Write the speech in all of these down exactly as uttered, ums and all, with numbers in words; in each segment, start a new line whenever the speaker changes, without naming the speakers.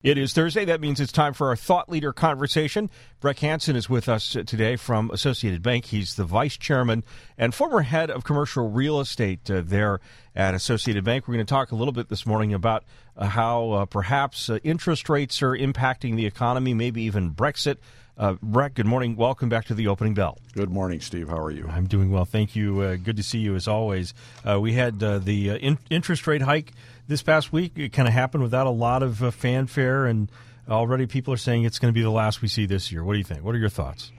It is Thursday. That means it's time for our Thought Leader conversation. Breck Hansen is with us today from Associated Bank. He's the vice chairman and former head of commercial real estate uh, there at Associated Bank. We're going to talk a little bit this morning about uh, how uh, perhaps uh, interest rates are impacting the economy, maybe even Brexit. Uh, Breck, good morning. Welcome back to the Opening Bell.
Good morning, Steve. How are you?
I'm doing well. Thank you. Uh, good to see you as always. Uh, we had uh, the uh, in- interest rate hike this past week. It kind of happened without a lot of uh, fanfare, and already people are saying it's going to be the last we see this year. What do you think? What are your thoughts?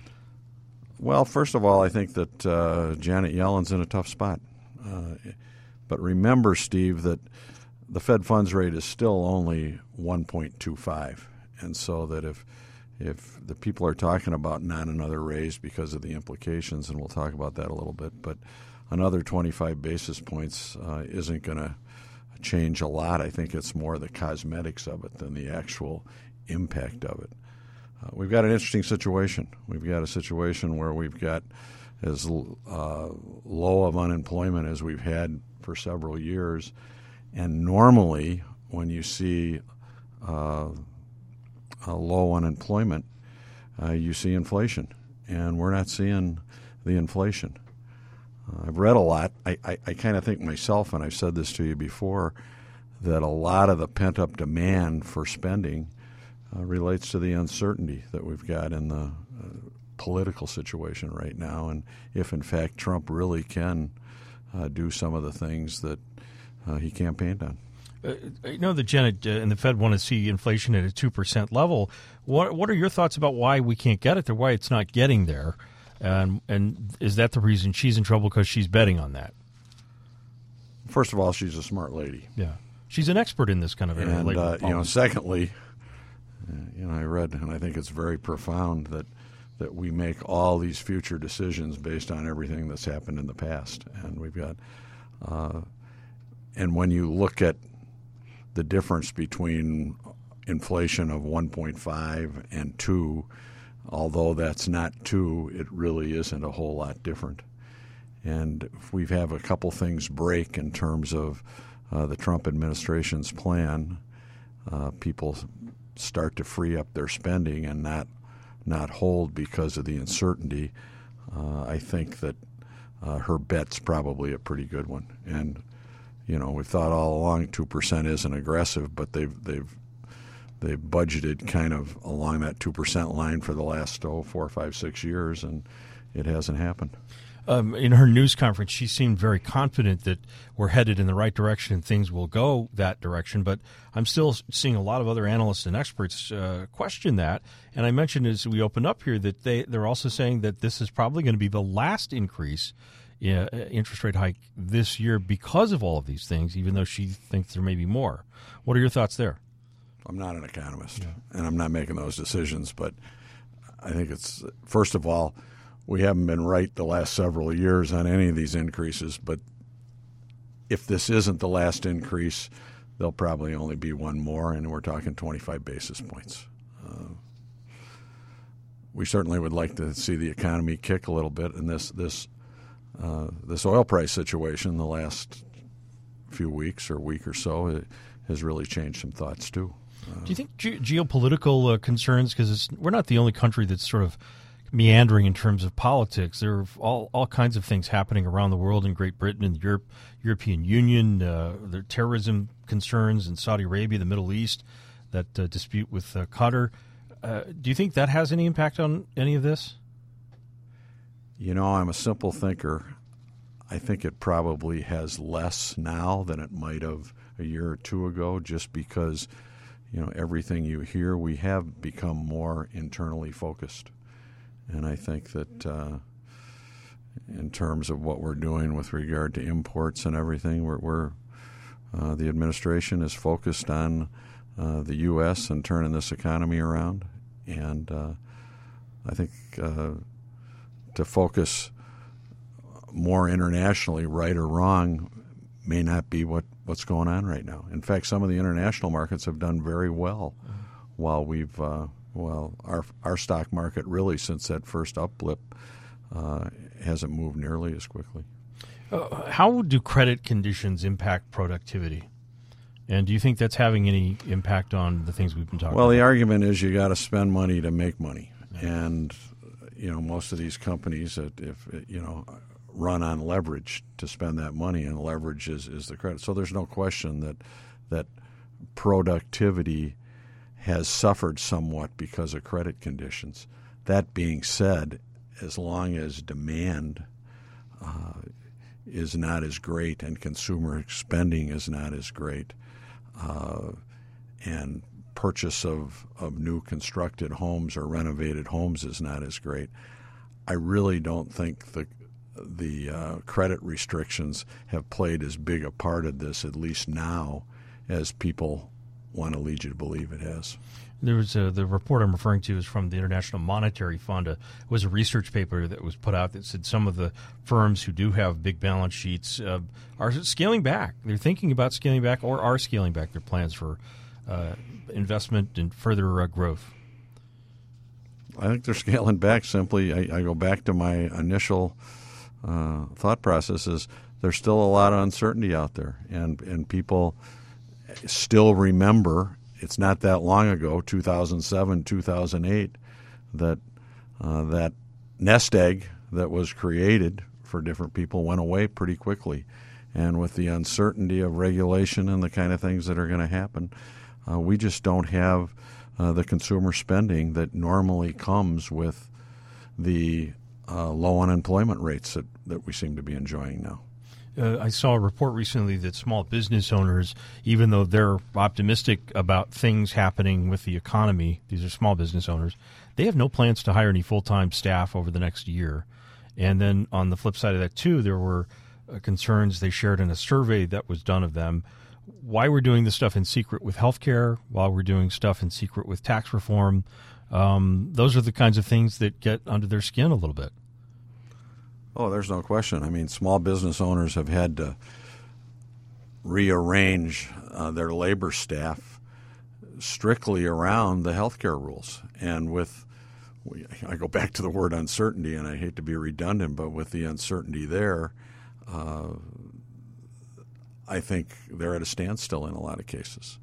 Well, first of all, I think that uh, Janet Yellen's in a tough spot. Uh, but remember, Steve, that the Fed funds rate is still only one point two five. And so that if if the people are talking about not another raise because of the implications, and we'll talk about that a little bit, but another twenty-five basis points uh, isn't going to change a lot. I think it's more the cosmetics of it than the actual impact of it. Uh, we've got an interesting situation. We've got a situation where we've got as uh, low of unemployment as we've had for several years. And normally when you see uh, a low unemployment, uh, you see inflation. And we're not seeing the inflation. Uh, I've read a lot. I, I, I kind of think myself, and I've said this to you before, that a lot of the pent-up demand for spending uh, relates to the uncertainty that we've got in the uh, political situation right now. And if, in fact, Trump really can uh, do some of the things that uh, he campaigned on.
Uh, I know that Janet uh, and the Fed want to see inflation at a two percent level. What, what are your thoughts about why we can't get it there, why it's not getting there? And, and is that the reason she's in trouble because she's betting on that?
First of all, she's a smart lady.
Yeah. She's an expert in this kind of area.
And, uh, you know, secondly, uh, you know, I read, and I think it's very profound, that that we make all these future decisions based on everything that's happened in the past. And we've got, uh, and when you look at the difference between inflation of one point five and two, although that's not two, it really isn't a whole lot different. And if we have a couple things break in terms of uh, the Trump administration's plan, uh, people start to free up their spending and not not hold because of the uncertainty. Uh, I think that uh, her bet's probably a pretty good one. And you know, we've thought all along two percent isn't aggressive, but they've they've They've budgeted kind of along that two percent line for the last, oh, four, five, six years, and it hasn't happened.
Um, in her news conference, she seemed very confident that we're headed in the right direction and things will go that direction. But I'm still seeing a lot of other analysts and experts uh, question that. And I mentioned as we open up here that they, they're also saying that this is probably going to be the last increase in uh, interest rate hike this year because of all of these things, even though she thinks there may be more. What are your thoughts there?
I'm not an economist, yeah. and I'm not making those decisions, but I think it's, first of all, we haven't been right the last several years on any of these increases, but if this isn't the last increase, there'll probably only be one more, and we're talking twenty-five basis points. Uh, we certainly would like to see the economy kick a little bit, and this this uh, this oil price situation the last few weeks or week or so it has really changed some thoughts too.
Do you think ge- geopolitical uh, concerns, because we're not the only country that's sort of meandering in terms of politics. There are all, all kinds of things happening around the world in Great Britain and the Europe, European Union. Uh, there are terrorism concerns in Saudi Arabia, the Middle East, that uh, dispute with uh, Qatar. Uh, do you think that has any impact on any of this?
You know, I'm a simple thinker. I think it probably has less now than it might have a year or two ago, just because, you know, everything you hear, we have become more internally focused. And I think that uh, in terms of what we're doing with regard to imports and everything, we're, we're uh, the administration is focused on uh, the U S and turning this economy around. And uh, I think uh, to focus more internationally, right or wrong, may not be what, what's going on right now. In fact, some of the international markets have done very well, mm-hmm. while we've uh, well our our stock market really since that first up blip uh, hasn't moved nearly as quickly.
Uh, how do credit conditions impact productivity? And do you think that's having any impact on the things we've been talking
well,
about?
Well, the argument is you got to spend money to make money. And, you know, most of these companies, that if you know, run on leverage to spend that money, and leverage is, is the credit. So there's no question that that productivity has suffered somewhat because of credit conditions. That being said, as long as demand uh, is not as great and consumer spending is not as great, uh, and purchase of, of new constructed homes or renovated homes is not as great, I really don't think the the uh, credit restrictions have played as big a part of this, at least now, as people want to lead you to believe it has.
There was a, the report I'm referring to is from the International Monetary Fund. Uh, it was a research paper that was put out that said some of the firms who do have big balance sheets uh, are scaling back. They're thinking about scaling back or are scaling back their plans for uh, investment and further uh, growth.
I think they're scaling back simply. I, I go back to my initial uh, thought process is there's still a lot of uncertainty out there, and, and people still remember it's not that long ago, two thousand seven, two thousand eight, that uh, that nest egg that was created for different people went away pretty quickly. And with the uncertainty of regulation and the kind of things that are going to happen, uh, we just don't have uh, the consumer spending that normally comes with the uh, low unemployment rates that, that we seem to be enjoying now.
Uh, I saw a report recently that small business owners, even though they're optimistic about things happening with the economy, these are small business owners, they have no plans to hire any full-time staff over the next year. And then on the flip side of that, too, there were uh, concerns they shared in a survey that was done of them. Why we're doing this stuff in secret with healthcare, while we're doing stuff in secret with tax reform, um, those are the kinds of things that get under their skin a little bit.
Oh, there's no question. I mean, small business owners have had to rearrange uh, their labor staff strictly around the healthcare rules. And with, I go back to the word uncertainty, and I hate to be redundant, but with the uncertainty there, uh, I think they're at a standstill in a lot of cases.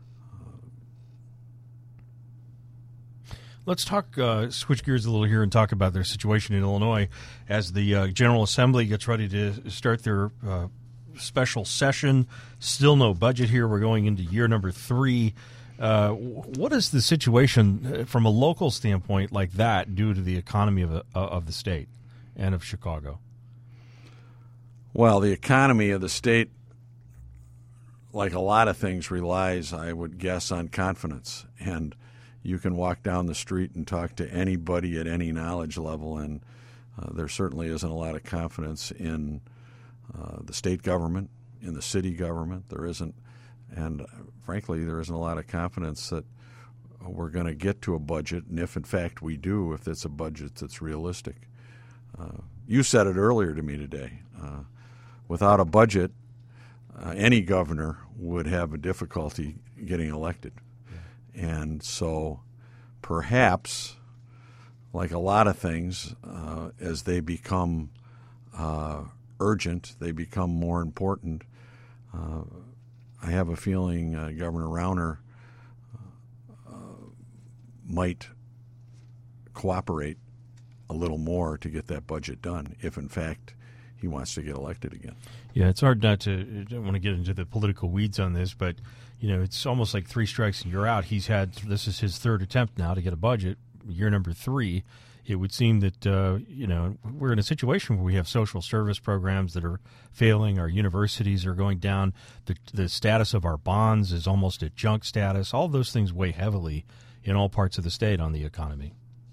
Let's talk, uh, switch gears a little here and talk about their situation in Illinois as the uh, General Assembly gets ready to start their uh, special session. Still no budget here. We're going into year number three. Uh, what is the situation from a local standpoint like that due to the economy of, uh, of the state and of Chicago?
Well, the economy of the state, like a lot of things, relies, I would guess, on confidence. And you can walk down the street and talk to anybody at any knowledge level, and uh, there certainly isn't a lot of confidence in uh, the state government, in the city government. There isn't, and uh, frankly, there isn't a lot of confidence that we're going to get to a budget, and if in fact we do, if it's a budget that's realistic. Uh, you said it earlier to me today. Uh, without a budget, uh, any governor would have a difficulty getting elected. And so perhaps, like a lot of things, uh, as they become uh, urgent, they become more important, uh, I have a feeling uh, Governor Rauner uh, might cooperate a little more to get that budget done, if in fact he wants to get elected again. Yeah,
it's hard not to, I don't want to get into the political weeds on this, but you know, it's almost like three strikes and you're out. He's had, this is his third attempt now to get a budget, year number three. It would seem that, uh, you know, we're in a situation where we have social service programs that are failing. Our universities are going down. The, the status of our bonds is almost at junk status. All of those things weigh heavily in all parts of the state on the economy.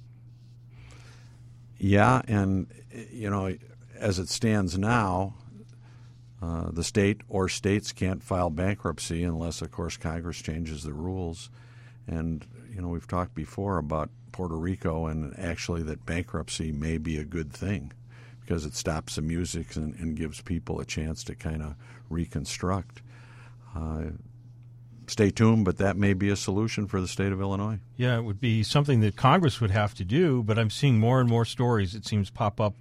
Yeah, and, you know, as it stands now, Uh, the state or states can't file bankruptcy unless, of course, Congress changes the rules. And, you know, we've talked before about Puerto Rico and actually that bankruptcy may be a good thing because it stops the music and, and gives people a chance to kind of reconstruct. Uh, stay tuned, but that may be a solution for the state of Illinois.
Yeah, it would be something that Congress would have to do, but I'm seeing more and more stories, it seems, pop up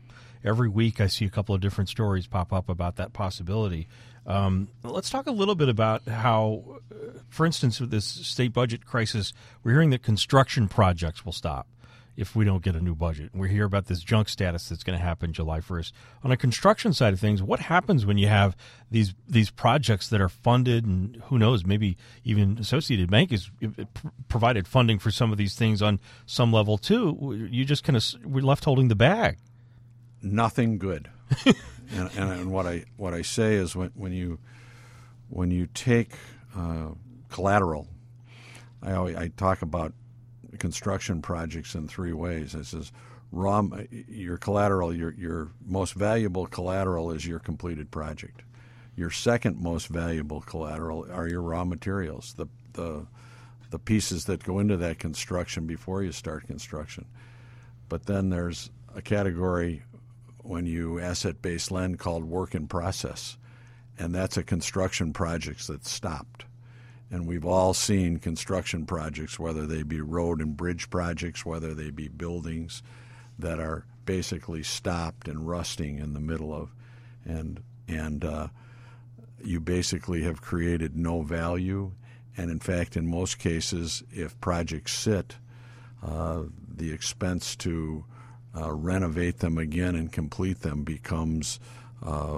every week I see a couple of different stories pop up about that possibility. Um, let's talk a little bit about how, uh, for instance, with this state budget crisis, we're hearing that construction projects will stop if we don't get a new budget. We hear about this junk status that's going to happen July first. On a construction side of things, what happens when you have these these projects that are funded, and who knows, maybe even Associated Bank has provided funding for some of these things on some level too. You just kind of, we're left holding the bag.
Nothing good. and, and, and what I what I say is when when you when you take uh, collateral, I always, I talk about construction projects in three ways. This is raw. Your collateral, your your most valuable collateral is your completed project. Your second most valuable collateral are your raw materials, the the the pieces that go into that construction before you start construction. But then there's a category when you asset-based lend called work in process, and that's a construction projects that stopped. And we've all seen construction projects, whether they be road and bridge projects, whether they be buildings that are basically stopped and rusting in the middle of, and and uh, you basically have created no value. And in fact, in most cases, if projects sit, uh, the expense to uh, renovate them again and complete them becomes uh,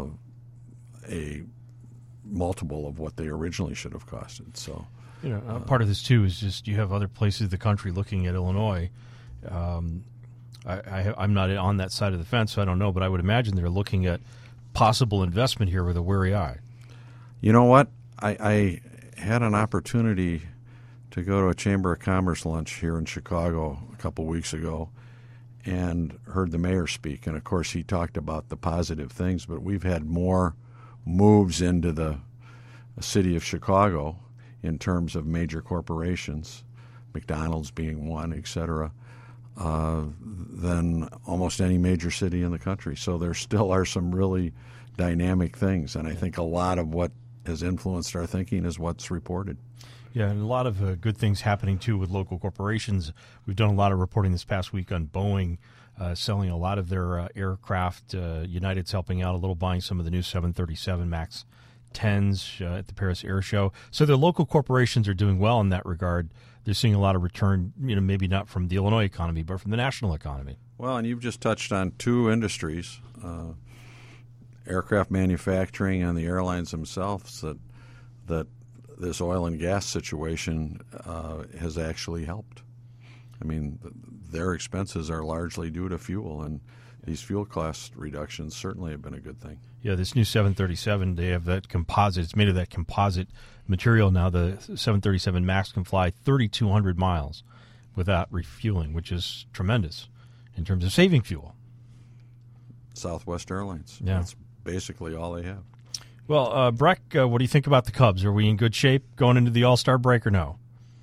a multiple of what they originally should have costed. So,
you know, uh, part of this too is just you have other places of the country looking at Illinois. Um, I, I, I'm not on that side of the fence, so I don't know, but I would imagine they're looking at possible investment here with a wary eye.
You know what? I, I had an opportunity to go to a Chamber of Commerce lunch here in Chicago a couple weeks ago and heard the mayor speak. And, of course, he talked about the positive things, but we've had more moves into the city of Chicago in terms of major corporations, McDonald's being one, et cetera, uh, than almost any major city in the country. So there still are some really dynamic things, and I think a lot of what has influenced our thinking is what's reported.
Yeah, and a lot of uh, good things happening, too, with local corporations. We've done a lot of reporting this past week on Boeing uh, selling a lot of their uh, aircraft. Uh, United's helping out a little, buying some of the new seven thirty-seven MAX tens uh, at the Paris Air Show. So the local corporations are doing well in that regard. They're seeing a lot of return, you know, maybe not from the Illinois economy, but from the national economy.
Well, and you've just touched on two industries, uh, aircraft manufacturing and the airlines themselves, that that this oil and gas situation uh, has actually helped. I mean, their expenses are largely due to fuel, and these fuel cost reductions certainly have been a good thing.
Yeah, this new seven thirty-seven, they have that composite. It's made of that composite material now. The seven thirty-seven MAX can fly thirty-two hundred miles without refueling, which is tremendous in terms of saving fuel.
Southwest Airlines.
Yeah.
That's basically all they have.
Well, uh, Breck, uh, what do you think about the Cubs? Are we in good shape going into the All-Star break or no?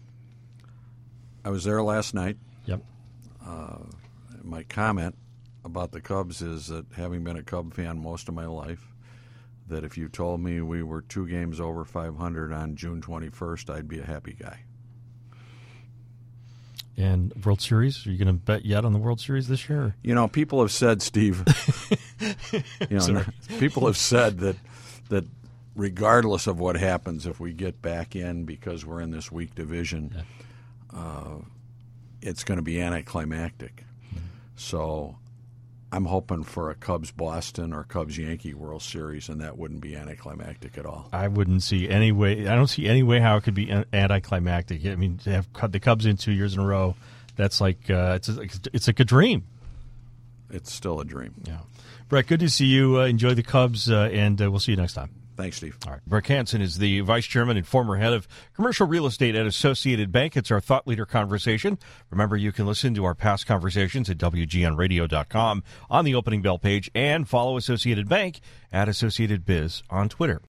I was there last night.
Yep.
Uh, my comment about the Cubs is that, having been a Cub fan most of my life, that if you told me we were two games over five hundred on June twenty-first, I'd be a happy guy.
And World Series? Are you going to bet yet on the World Series this year? Or?
You know, people have said, Steve, you know, people have said that that regardless of what happens, if we get back in because we're in this weak division, yeah. uh, it's going to be anticlimactic. Mm-hmm. So I'm hoping for a Cubs-Boston or Cubs-Yankee World Series, and that wouldn't be anticlimactic at all.
I wouldn't see any way. I don't see any way how it could be anticlimactic. I mean, to have the Cubs in two years in a row, that's like uh, it's a, it's like a dream.
It's still a dream.
Yeah. Brett, good to see you. Uh, enjoy the Cubs, uh, and uh, we'll see you next time.
Thanks, Steve.
All right. Breck Hansen is the vice chairman and former head of commercial real estate at Associated Bank. It's our Thought Leader Conversation. Remember, you can listen to our past conversations at W G N radio dot com on the opening bell page, and follow Associated Bank at Associated Biz on Twitter.